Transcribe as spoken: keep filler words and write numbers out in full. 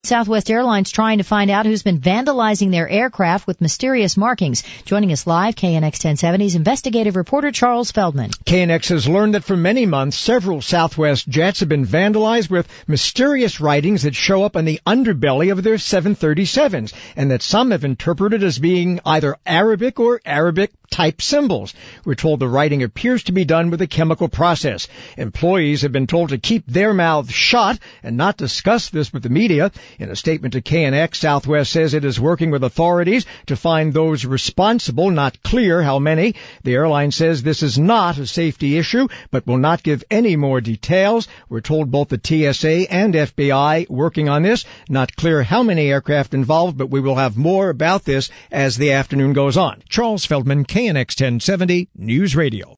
Southwest Airlines trying to find out who's been vandalizing their aircraft with mysterious markings. Joining us live, K N X ten seventy's investigative reporter Charles Feldman. K N X has learned that for many months, several Southwest jets have been vandalized with mysterious writings that show up on the underbelly of their seven thirty-sevens, and that some have interpreted as being either Arabic or Arabic type symbols. We're told the writing appears to be done with a chemical process. Employees have been told to keep their mouths shut and not discuss this with the media. In a statement to K N X, Southwest says it is working with authorities to find those responsible. Not clear how many. The airline says this is not a safety issue, but will not give any more details. We're told both the T S A and F B I working on this. Not clear how many aircraft involved, but we will have more about this as the afternoon goes on. Charles Feldman, K N X ten seventy News Radio.